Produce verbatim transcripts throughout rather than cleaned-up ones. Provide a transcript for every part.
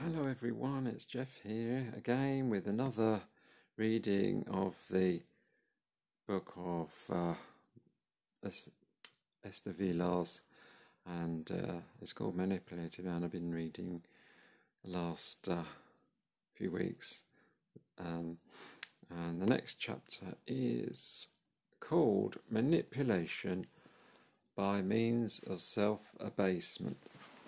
Hello everyone, it's Jeff here again with another reading of the book of uh, Esther Vilas, and uh, it's called Manipulative, and I've been reading the last uh, few weeks. Um, and the next chapter is called Manipulation by Means of Self-Abasement.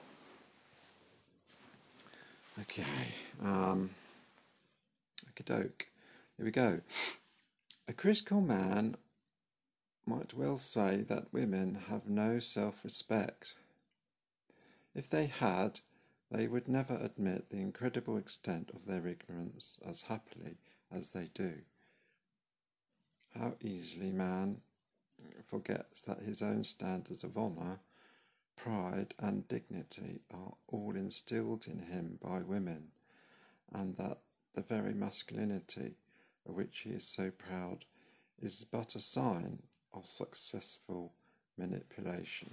Okay, um, okey-doke, here we go. A critical man might well say that women have no self-respect. If they had, they would never admit the incredible extent of their ignorance as happily as they do. How easily man forgets that his own standards of honour, pride and dignity are all instilled in him by women, and that the very masculinity of which he is so proud is but a sign of successful manipulation.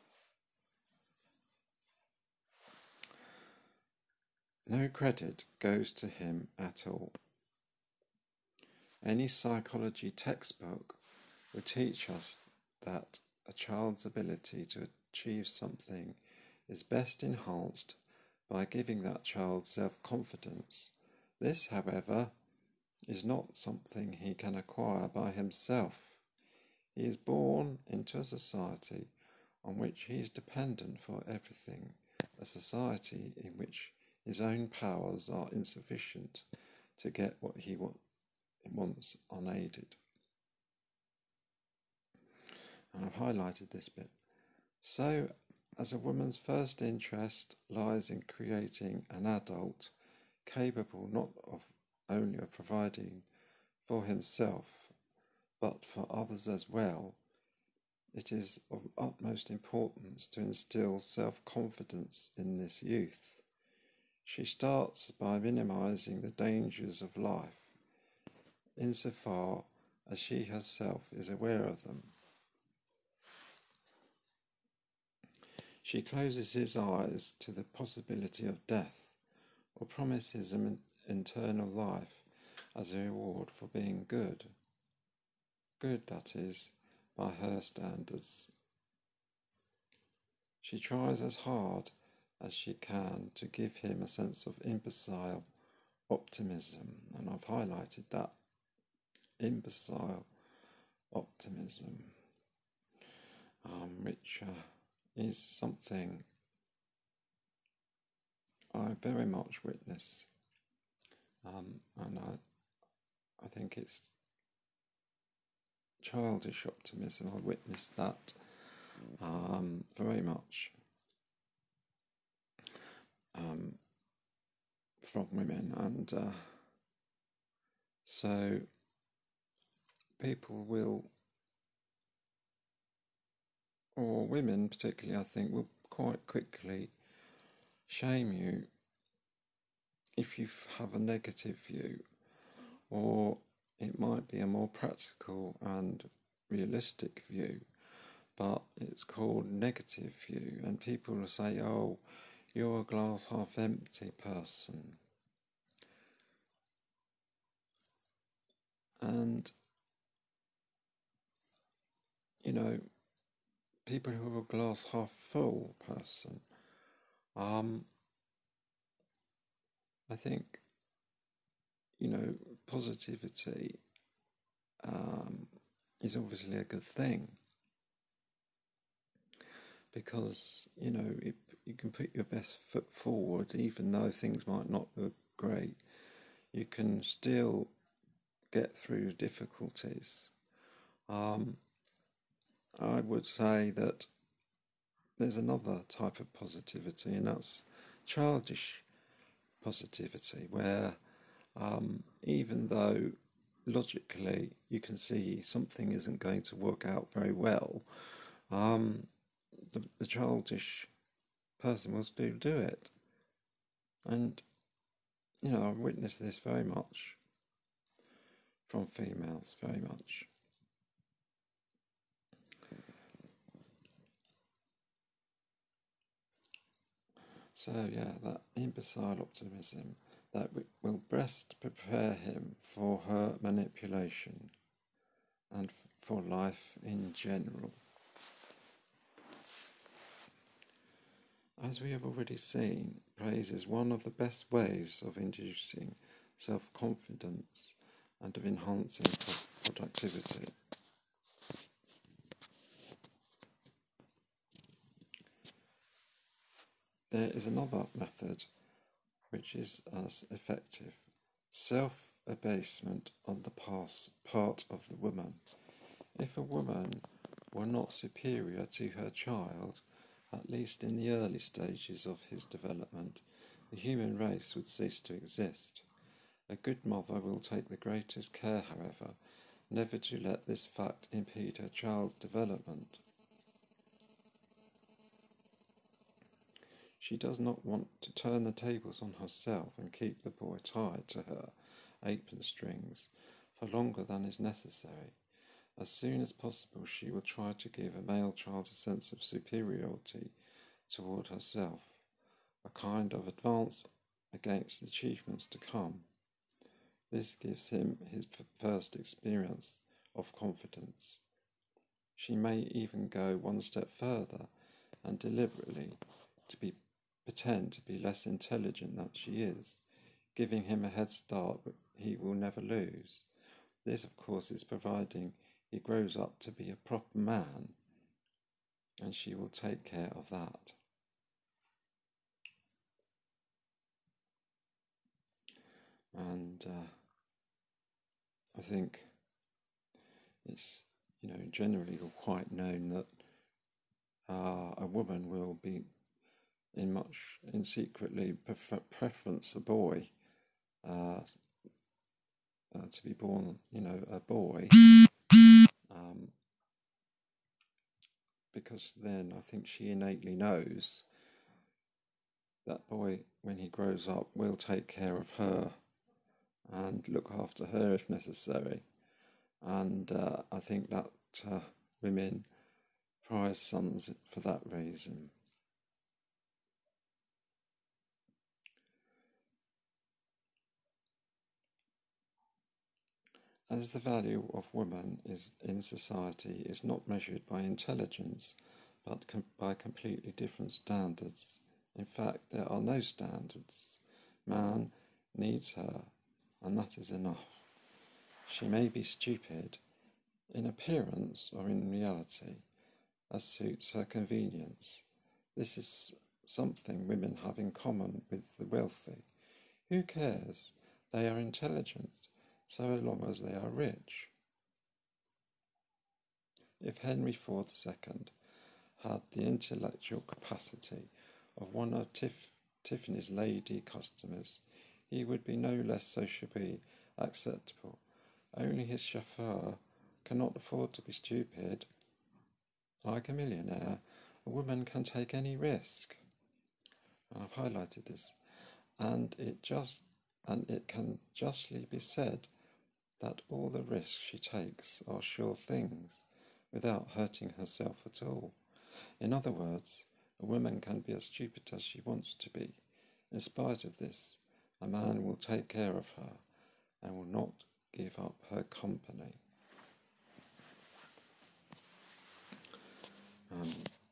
No credit goes to him at all. Any psychology textbook will teach us that a child's ability to achieve something is best enhanced by giving that child self-confidence. This, however, is not something he can acquire by himself. He is born into a society on which he is dependent for everything, a society in which his own powers are insufficient to get what he wa- wants unaided. And I've highlighted this bit. So, as a woman's first interest lies in creating an adult capable not of only of providing for himself, but for others as well, it is of utmost importance to instill self-confidence in this youth. She starts by minimizing the dangers of life, insofar as she herself is aware of them. She closes his eyes to the possibility of death, or promises him eternal life as a reward for being good. Good, that is, by her standards. She tries as hard as she can to give him a sense of imbecile optimism, and I've highlighted that. Imbecile optimism, um, which uh, is something I very much witness, um, and I, I think it's childish optimism. I witnessed that um, very much um, from women, and uh, so people will, or women particularly, I think, will quite quickly shame you if you have a negative view, or it might be a more practical and realistic view, but it's called negative view, and people will say, oh, you're a glass half empty person. And, you know, people who are a glass half full person, um, I think, you know, positivity um, is obviously a good thing, because, you know, if you can put your best foot forward, even though things might not look great, you can still get through difficulties. Um, I would say that there's another type of positivity, and that's childish positivity, where um, even though logically you can see something isn't going to work out very well, um, the, the childish person will still do it. And, you know, I've witnessed this very much from females, very much. So, yeah, that imbecile optimism that will best prepare him for her manipulation and for life in general. As we have already seen, praise is one of the best ways of inducing self-confidence and of enhancing productivity. There is another method which is as effective: self-abasement on the part of the woman. If a woman were not superior to her child, at least in the early stages of his development, the human race would cease to exist. A good mother will take the greatest care, however, never to let this fact impede her child's development. She does not want to turn the tables on herself and keep the boy tied to her apron strings for longer than is necessary. As soon as possible, she will try to give a male child a sense of superiority toward herself, a kind of advance against achievements to come. This gives him his first experience of confidence. She may even go one step further and deliberately to be pretend to be less intelligent than she is, giving him a head start he will never lose. This, of course, is providing he grows up to be a proper man, and she will take care of that. And uh, I think it's, you know, generally quite known that uh, a woman will be in much, in secretly prefer- preference a boy, uh, uh, to be born, you know, a boy, um, because then I think she innately knows that boy, when he grows up, will take care of her and look after her if necessary. And uh, I think that uh, women prize sons for that reason. As the value of woman is in society is not measured by intelligence, but com- by completely different standards. In fact, there are no standards. Man needs her, and that is enough. She may be stupid, in appearance or in reality, as suits her convenience. This is something women have in common with the wealthy. Who cares? They are intelligent, so long as they are rich. If Henry the Fourth the Second had the intellectual capacity of one of Tif- Tiffany's lady customers, he would be no less sociably acceptable. Only his chauffeur cannot afford to be stupid. Like a millionaire, a woman can take any risk. I've highlighted this, and it just and it can justly be said that all the risks she takes are sure things, without hurting herself at all. In other words, a woman can be as stupid as she wants to be. In spite of this, a man will take care of her and will not give up her company. Um,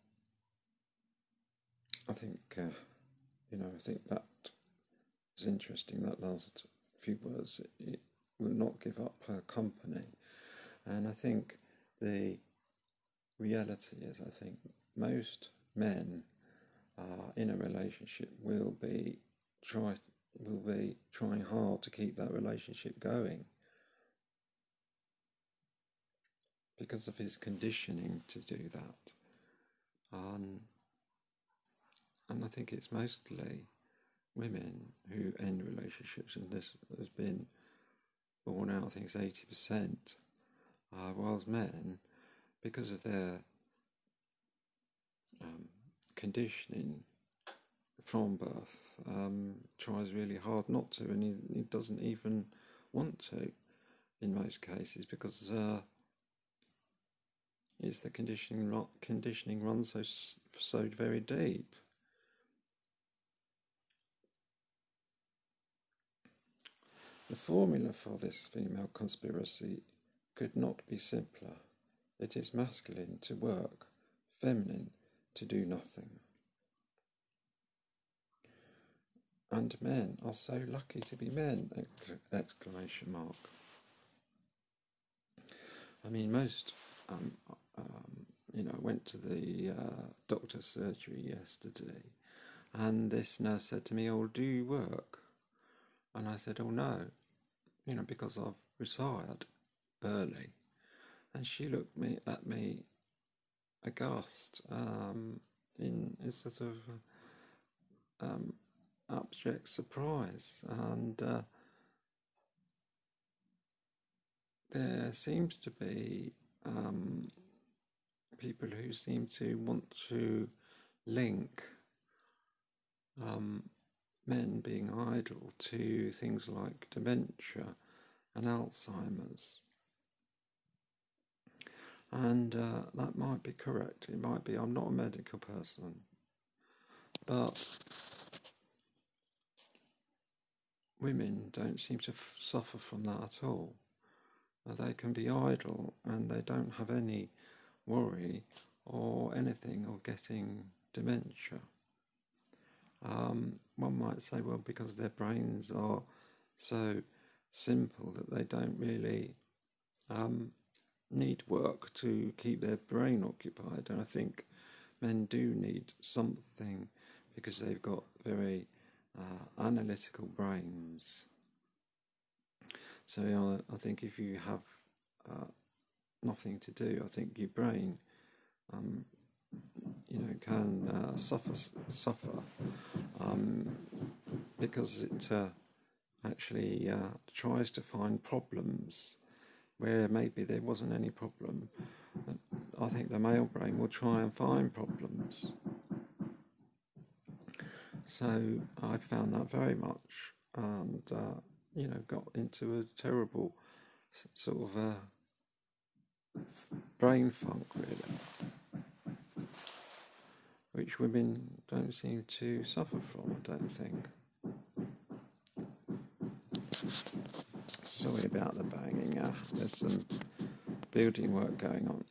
I think, uh, you know, I think that is interesting, that last few words. It will not give up her company. And I think the reality is, I think most men uh, in a relationship will be try will be trying hard to keep that relationship going because of his conditioning to do that. Um, and I think it's mostly women who end relationships, and this has been borne out, I think it's eighty percent, uh, whilst men, because of their um, conditioning from birth, um, tries really hard not to, and he, he doesn't even want to in most cases, because uh, it's the conditioning conditioning runs so so very deep. The formula for this female conspiracy could not be simpler. It is masculine to work, feminine to do nothing. And men are so lucky to be men! Exclamation mark. I mean, most, um, um, you know, I went to the uh, doctor's surgery yesterday, and this nurse said to me, "Oh, do you work?" And I said, "Oh, no," you know, because I've retired early. And she looked me at me aghast, um, in a sort of um, abject surprise, and uh, there seems to be um, people who seem to want to link um, men being idle to things like dementia and Alzheimer's. And uh, that might be correct. It might be. I'm not a medical person. But women don't seem to f- suffer from that at all. Uh, they can be idle and they don't have any worry or anything of getting dementia. Um, one might say, well, because their brains are so simple that they don't really um, need work to keep their brain occupied. And I think men do need something because they've got very uh, analytical brains. So you know, I think if you have uh, nothing to do, I think your brain, um, you know, can uh, suffer suffer um, because it uh, actually uh, tries to find problems where maybe there wasn't any problem. I think the male brain will try and find problems. So I found that very much, and uh, you know, got into a terrible sort of uh, brain funk, really, which women don't seem to suffer from, I don't think. Sorry about the banging. Uh, there's some building work going on.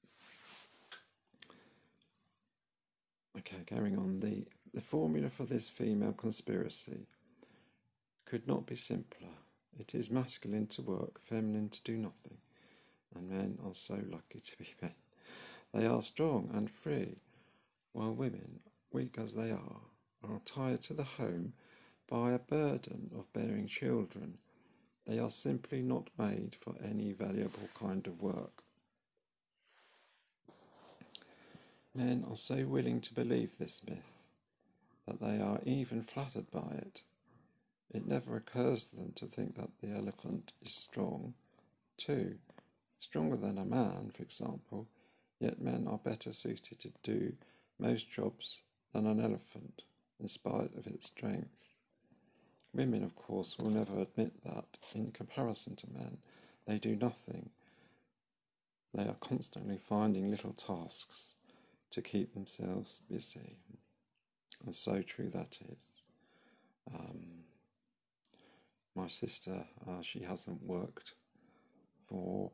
Okay, carrying on. The, the formula for this female conspiracy could not be simpler. It is masculine to work, feminine to do nothing, and men are so lucky to be men. They are strong and free, while women, weak as they are, are tied to the home by a burden of bearing children. They are simply not made for any valuable kind of work. Men are so willing to believe this myth that they are even flattered by it. It never occurs to them to think that the elephant is strong, too, stronger than a man, for example, yet men are better suited to do most jobs than an elephant, in spite of its strength. Women, of course, will never admit that, in comparison to men, they do nothing. They are constantly finding little tasks to keep themselves busy. And so true that is. Um, my sister, uh, she hasn't worked for,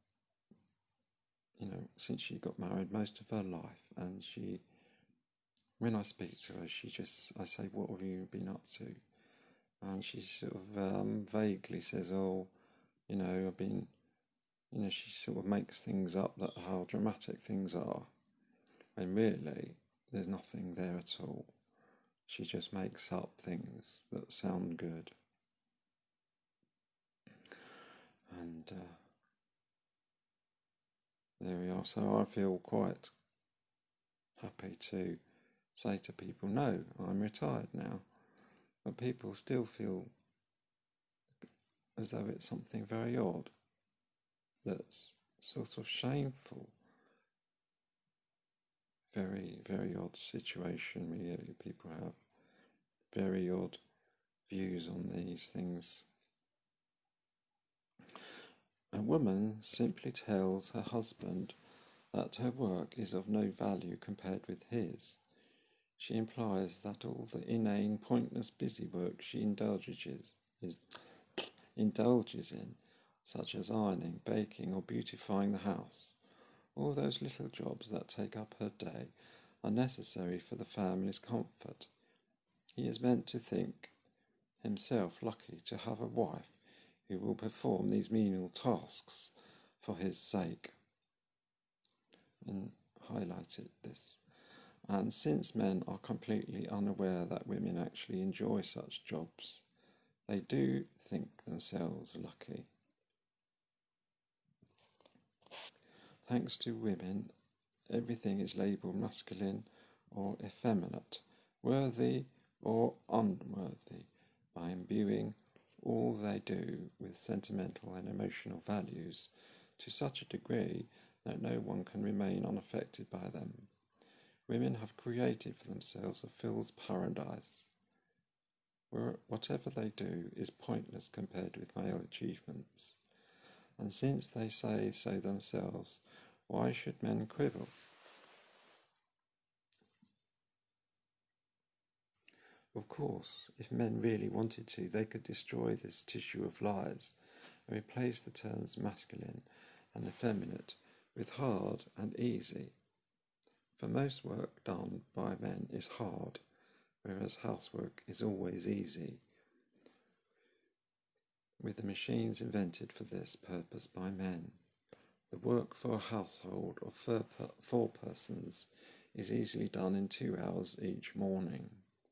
you know, since she got married most of her life. And she, when I speak to her, she just, I say, what have you been up to? And she sort of um, vaguely says, oh, you know, I've been, you know, she sort of makes things up that how dramatic things are. And really, there's nothing there at all. She just makes up things that sound good. And uh, there we are. So I feel quite happy to say to people, no, I'm retired now. But people still feel as though it's something very odd, that's sort of shameful. Very, very odd situation, really. People have very odd views on these things. A woman simply tells her husband that her work is of no value compared with his. She implies that all the inane, pointless busy work she indulges is indulges in, such as ironing, baking, or beautifying the house. All those little jobs that take up her day are necessary for the family's comfort. He is meant to think himself lucky to have a wife who will perform these menial tasks for his sake. And highlighted this. And since men are completely unaware that women actually enjoy such jobs, they do think themselves lucky. Thanks to women, everything is labelled masculine or effeminate, worthy or unworthy, by imbuing all they do with sentimental and emotional values to such a degree that no one can remain unaffected by them. Women have created for themselves a fool's paradise, where whatever they do is pointless compared with male achievements. And since they say so themselves, why should men quibble? Of course, if men really wanted to, they could destroy this tissue of lies and replace the terms masculine and effeminate with hard and easy. For most work done by men is hard, whereas housework is always easy, with the machines invented for this purpose by men. The work for a household of four, per- four persons is easily done in two hours each morning.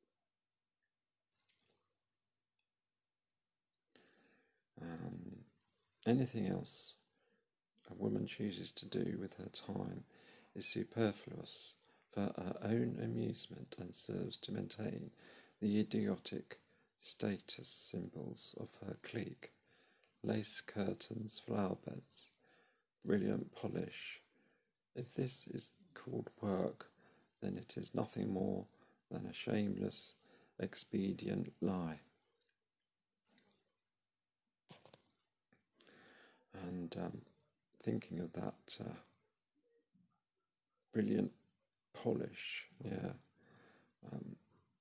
Um, anything else a woman chooses to do with her time is superfluous for her own amusement and serves to maintain the idiotic status symbols of her clique: lace curtains, flower beds, brilliant polish. If this is called work, then it is nothing more than a shameless, expedient lie. And um, thinking of that uh, brilliant polish, yeah. Um,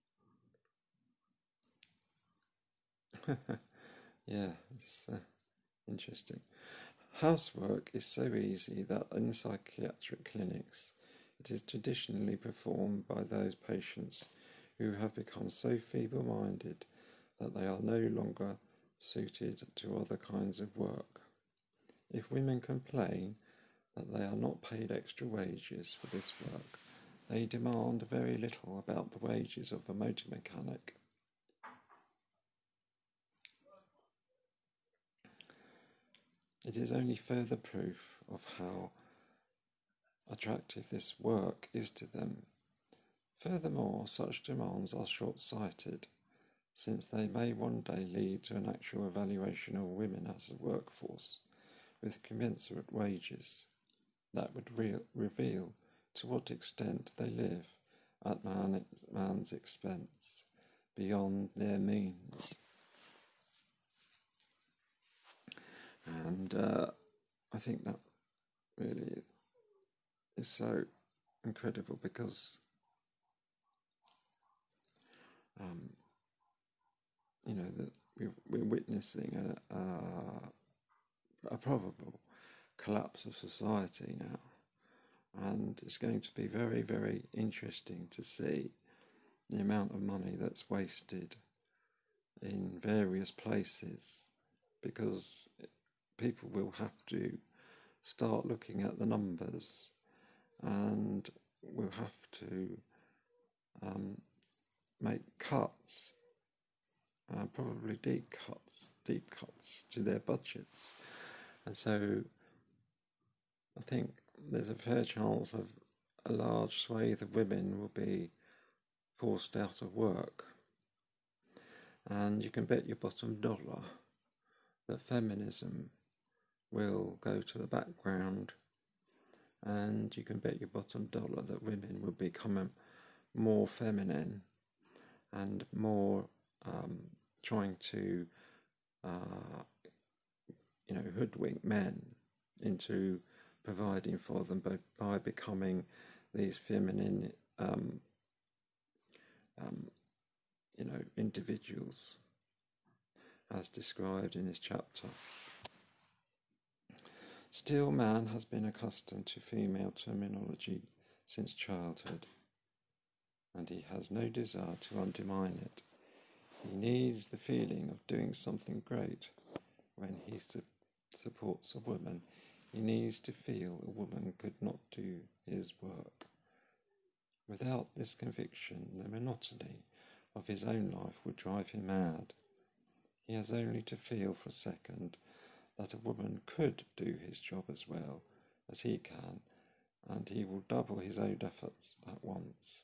yeah, it's uh, interesting. Housework is so easy that in psychiatric clinics it is traditionally performed by those patients who have become so feeble-minded that they are no longer suited to other kinds of work. If women complain that they are not paid extra wages for this work, they demand very little about the wages of a motor mechanic. It is only further proof of how attractive this work is to them. Furthermore, such demands are short-sighted, since they may one day lead to an actual evaluation of women as a workforce with commensurate wages that would re- reveal to what extent they live at man, man's expense, beyond their means. And uh, I think that really is so incredible because, um, you know, that we're witnessing a, a, a probable collapse of society now. And it's going to be very, very interesting to see the amount of money that's wasted in various places, because people will have to start looking at the numbers and will have to um, make cuts, uh, probably deep cuts, deep cuts to their budgets. And so I think there's a fair chance of a large swathe of women will be forced out of work. And you can bet your bottom dollar that feminism will go to the background, and you can bet your bottom dollar that women will become more feminine and more um, trying to uh, you know, hoodwink men into providing for them by, by becoming these feminine um, um, you know, individuals. as described in this chapter. Still, man has been accustomed to female terminology since childhood, and he has no desire to undermine it. He needs the feeling of doing something great. When he su- supports a woman, he needs to feel a woman could not do his work. Without this conviction, the monotony of his own life would drive him mad. He has only to feel for a second that a woman could do his job as well as he can, and he will double his own efforts at once.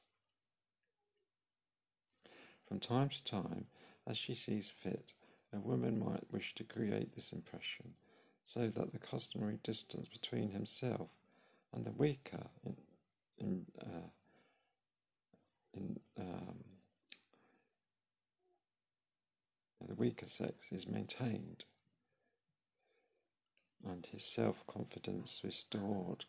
From time to time, as she sees fit, a woman might wish to create this impression, so that the customary distance between himself and the weaker in, in, uh, in um, the weaker sex is maintained, and his self-confidence restored.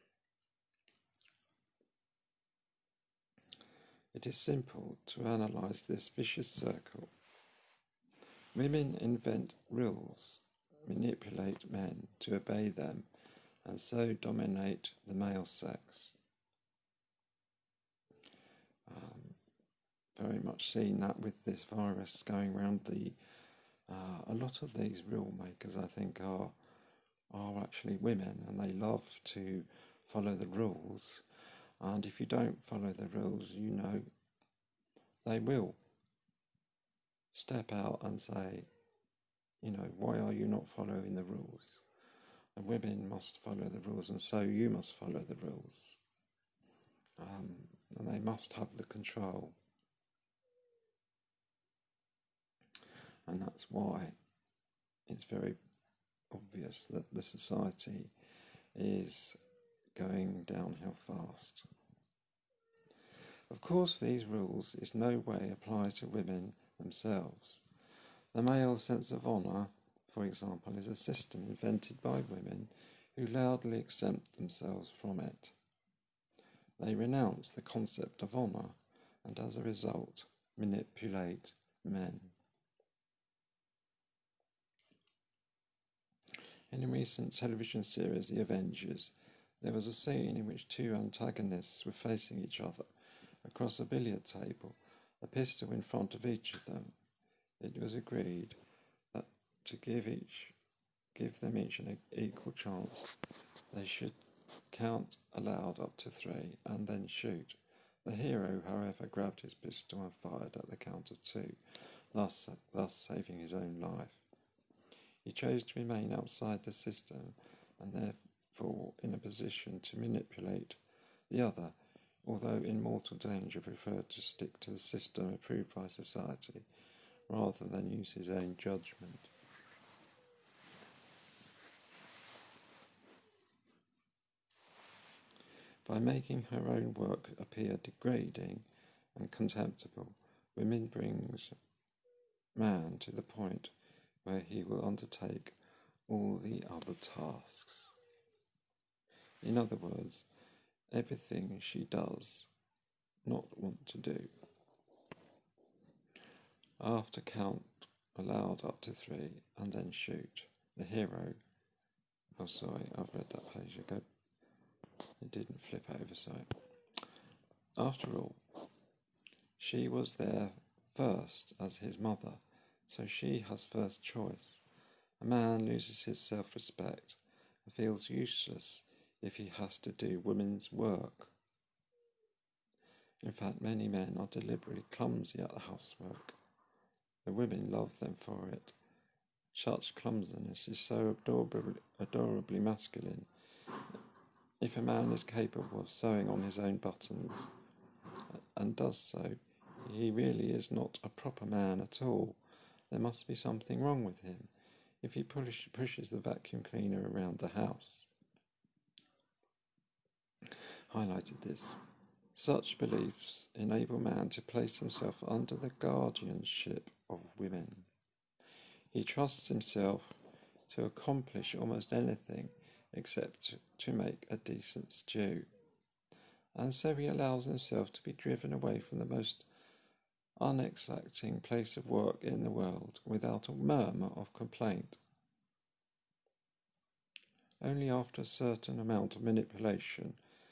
It is simple to analyse this vicious circle. Women invent rules, manipulate men to obey them, and so dominate the male sex. Um, very much seen that with this virus going around. The uh, a lot of these rule makers, I think, are are actually women, and they love to follow the rules. And if you don't follow the rules, you know, they will step out and say, you know, why are you not following the rules? And women must follow the rules, and so you must follow the rules. Um, and they must have the control. And that's why it's very obvious that the society is going downhill fast. Of course, these rules in no way apply to women themselves. The male sense of honour, for example, is a system invented by women who loudly exempt themselves from it. They renounce the concept of honour and, as a result, manipulate men. In a recent television series, The Avengers, there was a scene in which two antagonists were facing each other across a billiard table, a pistol in front of each of them. It was agreed that to give each, give them each an equal chance, they should count aloud up to three and then shoot. The hero, however, grabbed his pistol and fired at the count of two, thus, thus saving his own life. He chose to remain outside the system and therefore in a position to manipulate the other, although in mortal danger preferred to stick to the system approved by society rather than use his own judgment. By making her own work appear degrading and contemptible, women brings man to the point where he will undertake all the other tasks. In other words, everything she does not want to do. After count aloud up to three and then shoot, the hero, oh sorry, I've read that page ago, it didn't flip over, sorry. After all, she was there first as his mother, so she has first choice. A man loses his self-respect and feels useless if he has to do women's work. In fact, many men are deliberately clumsy at the housework. The women love them for it. Such clumsiness is so adorably, adorably masculine. If a man is capable of sewing on his own buttons and does so, he really is not a proper man at all. There must be something wrong with him if he push, pushes the vacuum cleaner around the house. Highlighted this. Such beliefs enable man to place himself under the guardianship of women. He trusts himself to accomplish almost anything except to make a decent stew, and so he allows himself to be driven away from the most unexacting place of work in the world without a murmur of complaint. Only after a certain amount of manipulation,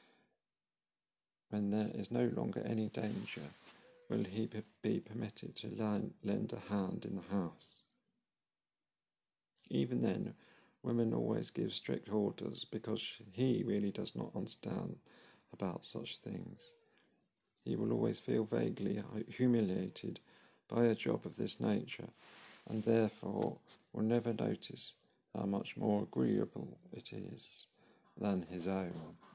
when there is no longer any danger, will he be permitted to lend a hand in the house. Even then, women always give strict orders because he really does not understand about such things. He will always feel vaguely humiliated by a job of this nature, and therefore will never notice how much more agreeable it is than his own.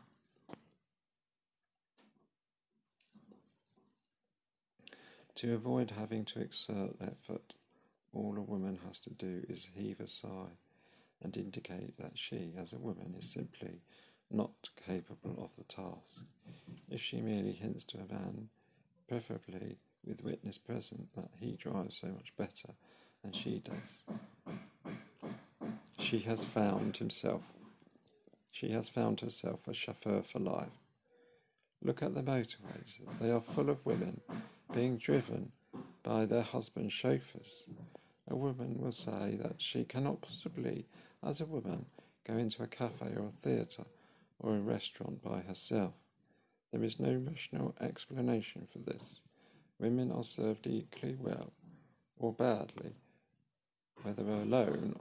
To avoid having to exert effort, all a woman has to do is heave a sigh and indicate that she, as a woman, is simply not capable of the task. If she merely hints to a man, preferably with witness present, that he drives so much better than she does, she has found himself. She has found herself a chauffeur for life. Look at the motorways. They are full of women being driven by their husband's chauffeurs. A woman will say that she cannot possibly, as a woman, go into a cafe or a theatre or a restaurant by herself. There is no rational explanation for this. Women are served equally well or badly, whether alone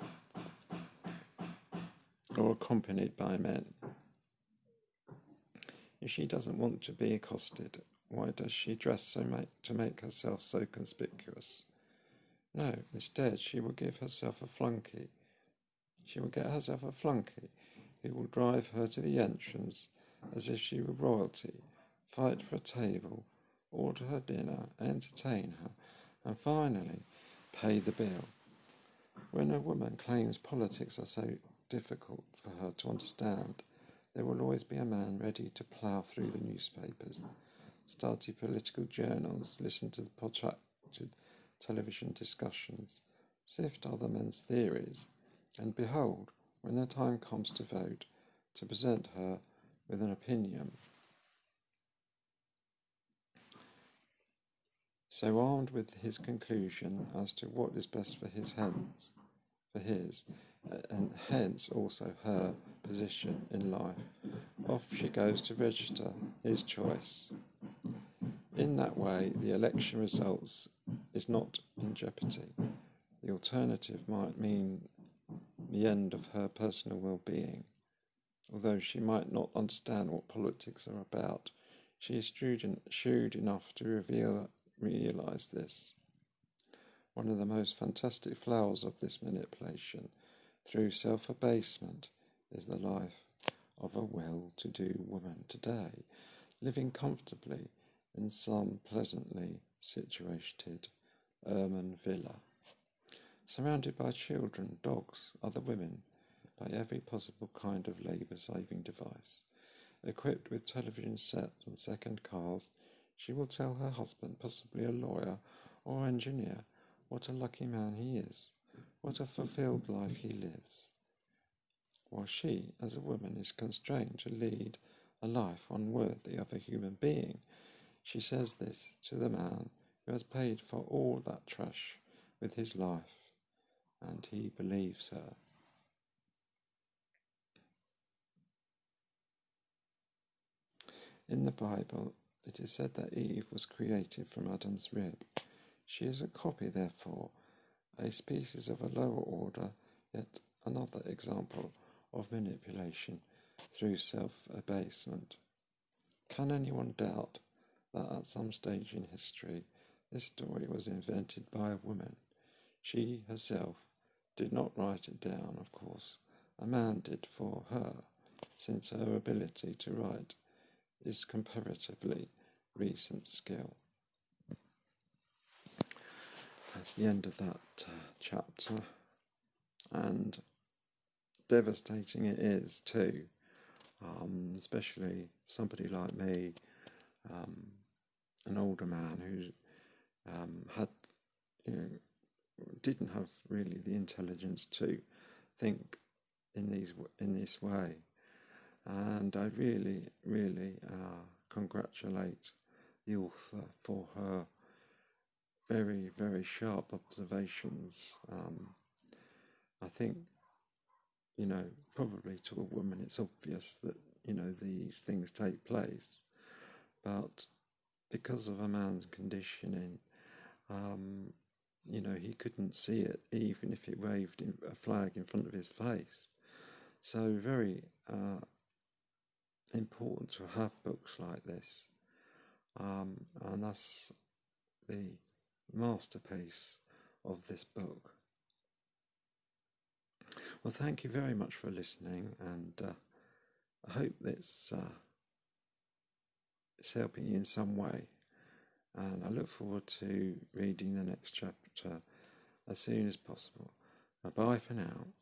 or accompanied by men. If she doesn't want to be accosted, why does she dress so make, to make herself so conspicuous? No, instead she will give herself a flunky. She will get herself a flunky who will drive her to the entrance as if she were royalty, fight for a table, order her dinner, entertain her, and finally pay the bill. When a woman claims politics are so difficult for her to understand, there will always be a man ready to plough through the newspapers, study political journals, listen to the protracted television discussions, sift other men's theories, and behold, when the time comes to vote, to present her with an opinion. So armed with his conclusion as to what is best for his hands, for his, and hence also her position in life, off she goes to register his choice. In that way, the election results is not in jeopardy. The alternative might mean the end of her personal well-being. Although she might not understand what politics are about, she is shrewd enough to reveal, realize this. One of the most fantastic flowers of this manipulation, through self-abasement, is the life of a well-to-do woman today, living comfortably in some pleasantly situated Ermine villa, surrounded by children, dogs, other women, by every possible kind of labour-saving device. Equipped with television sets and second cars, she will tell her husband, possibly a lawyer or engineer, what a lucky man he is, what a fulfilled life he lives, while she, as a woman, is constrained to lead a life unworthy of a human being. She says this to the man who has paid for all that trash with his life, and he believes her. In the Bible, it is said that Eve was created from Adam's rib. She is a copy, therefore, a species of a lower order, yet another example of manipulation through self-abasement. Can anyone doubt that at some stage in history this story was invented by a woman? She herself did not write it down, of course. A man did for her, since her ability to write is comparatively recent skill. That's the end of that uh, chapter, and devastating it is too, um, especially somebody like me, um, an older man who um, had, you know, didn't have really the intelligence to think in these in this way. And I really, really uh, congratulate the author for her very, very sharp observations. Um, I think, you know, probably to a woman it's obvious that, you know, these things take place, but because of a man's conditioning, um, you know, he couldn't see it even if it waved a flag in front of his face. So very uh, important to have books like this, um, and that's the masterpiece of this book. Well, thank you very much for listening, and uh, I hope that's uh, it's helping you in some way. And I look forward to reading the next chapter as soon as possible. Bye for now.